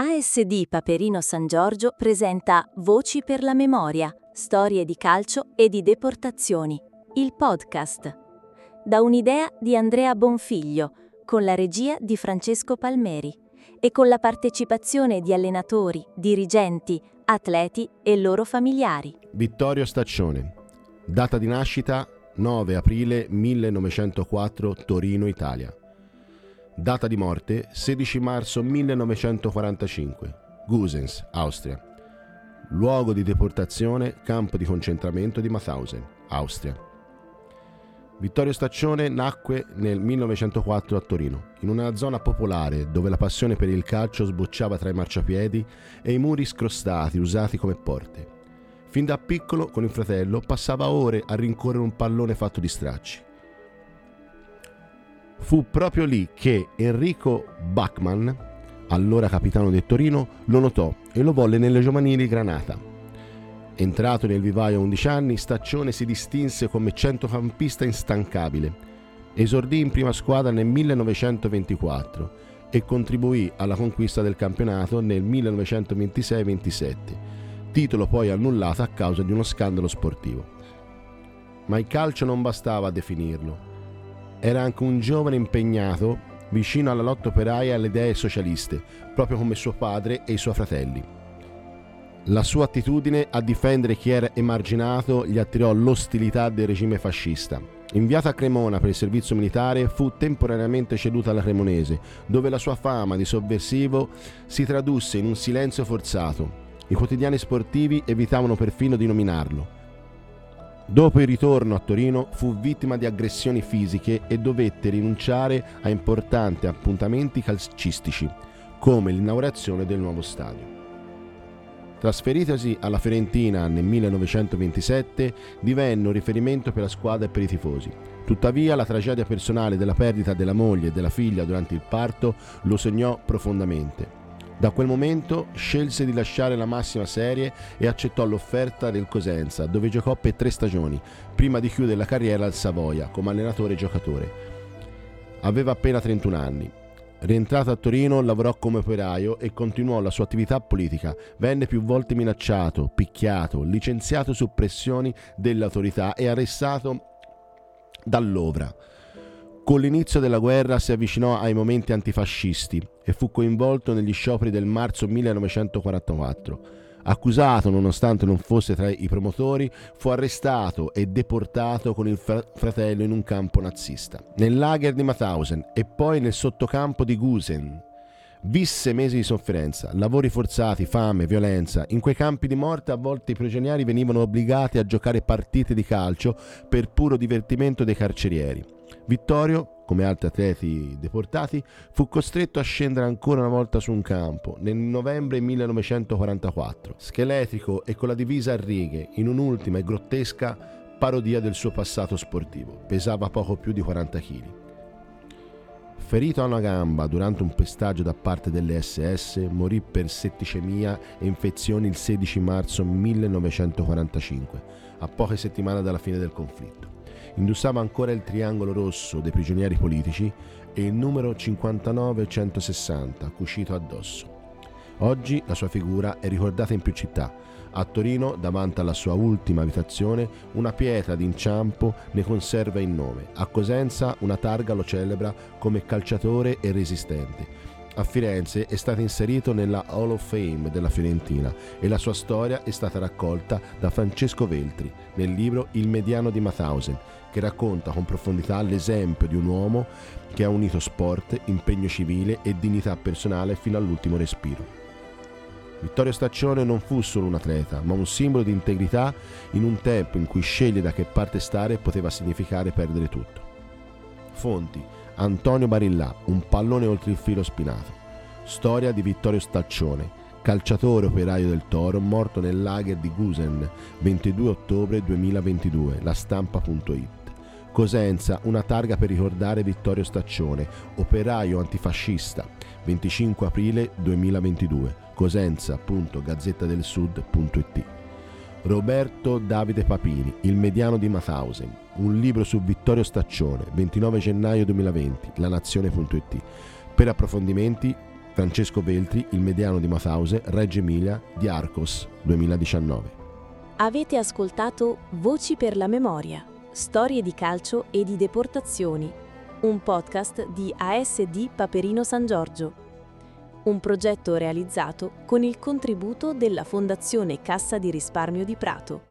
ASD Paperino San Giorgio presenta Voci per la memoria, storie di calcio e di deportazioni, il podcast. Da un'idea di Andrea Bonfiglio, con la regia di Francesco Palmeri e con la partecipazione di allenatori, dirigenti, atleti e loro familiari. Vittorio Staccione. Data di nascita 9 aprile 1904, Torino, Italia. Data di morte 16 marzo 1945, Gusens, Austria. Luogo di deportazione campo di concentramento di Mauthausen, Austria. Vittorio Staccione nacque nel 1904 a Torino, in una zona popolare dove la passione per il calcio sbocciava tra i marciapiedi e i muri scrostati usati come porte. Fin da piccolo, con il fratello, passava ore a rincorrere un pallone fatto di stracci. Fu proprio lì che Enrico Bachmann, allora capitano del Torino, lo notò e lo volle nelle giovanili Granata. Entrato nel vivaio a 11 anni, Staccione si distinse come centrocampista instancabile. Esordì in prima squadra nel 1924 e contribuì alla conquista del campionato nel 1926-27, titolo poi annullato a causa di uno scandalo sportivo. Ma il calcio non bastava a definirlo. Era anche un giovane impegnato, vicino alla lotta operaia e alle idee socialiste, proprio come suo padre e i suoi fratelli. La sua attitudine a difendere chi era emarginato gli attirò l'ostilità del regime fascista. Inviato a Cremona per il servizio militare, fu temporaneamente ceduto alla Cremonese, dove la sua fama di sovversivo si tradusse in un silenzio forzato. I quotidiani sportivi evitavano perfino di nominarlo. Dopo il ritorno a Torino fu vittima di aggressioni fisiche e dovette rinunciare a importanti appuntamenti calcistici, come l'inaugurazione del nuovo stadio. Trasferitosi alla Fiorentina nel 1927, divenne un riferimento per la squadra e per i tifosi. Tuttavia, la tragedia personale della perdita della moglie e della figlia durante il parto lo segnò profondamente. Da quel momento scelse di lasciare la massima serie e accettò l'offerta del Cosenza, dove giocò per 3 stagioni, prima di chiudere la carriera al Savoia come allenatore e giocatore. Aveva appena 31 anni. Rientrato a Torino, lavorò come operaio e continuò la sua attività politica. Venne più volte minacciato, picchiato, licenziato su pressioni delle autorità e arrestato dall'Ovra. Con l'inizio della guerra si avvicinò ai movimenti antifascisti e fu coinvolto negli scioperi del marzo 1944. Accusato, nonostante non fosse tra i promotori, fu arrestato e deportato con il fratello in un campo nazista, nel lager di Mauthausen e poi nel sottocampo di Gusen. Visse mesi di sofferenza, lavori forzati, fame, violenza. In quei campi di morte a volte i prigionieri venivano obbligati a giocare partite di calcio per puro divertimento dei carcerieri. Vittorio, come altri atleti deportati, fu costretto a scendere ancora una volta su un campo nel novembre 1944, scheletrico e con la divisa a righe, in un'ultima e grottesca parodia del suo passato sportivo. Pesava poco più di 40 kg. Ferito a una gamba durante un pestaggio da parte delle SS, morì per setticemia e infezioni il 16 marzo 1945, a poche settimane dalla fine del conflitto. Indossava ancora il triangolo rosso dei prigionieri politici e il numero 59160 cucito addosso. Oggi la sua figura è ricordata in più città. A Torino, davanti alla sua ultima abitazione, una pietra d'inciampo ne conserva il nome. A Cosenza una targa lo celebra come calciatore e resistente. A Firenze è stato inserito nella Hall of Fame della Fiorentina e la sua storia è stata raccolta da Francesco Veltri nel libro Il mediano di Mauthausen, che racconta con profondità l'esempio di un uomo che ha unito sport, impegno civile e dignità personale fino all'ultimo respiro. Vittorio Staccione non fu solo un atleta, ma un simbolo di integrità in un tempo in cui scegliere da che parte stare poteva significare perdere tutto. Fonti: Antonio Barillà, Un pallone oltre il filo spinato. Storia di Vittorio Staccione, calciatore operaio del Toro, morto nel lager di Gusen, 22 ottobre 2022, lastampa.it. Cosenza, una targa per ricordare Vittorio Staccione, operaio antifascista, 25 aprile 2022, cosenza.gazzettadelsud.it. Roberto Davide Papini, Il mediano di Mauthausen, un libro su Vittorio Staccione, 29 gennaio 2020, lanazione.it. Per approfondimenti Francesco Veltri, Il mediano di Mauthausen, Reggio Emilia, di Arcos, 2019. Avete ascoltato Voci per la memoria, storie di calcio e di deportazioni, un podcast di ASD Paperino San Giorgio. Un progetto realizzato con il contributo della Fondazione Cassa di Risparmio di Prato.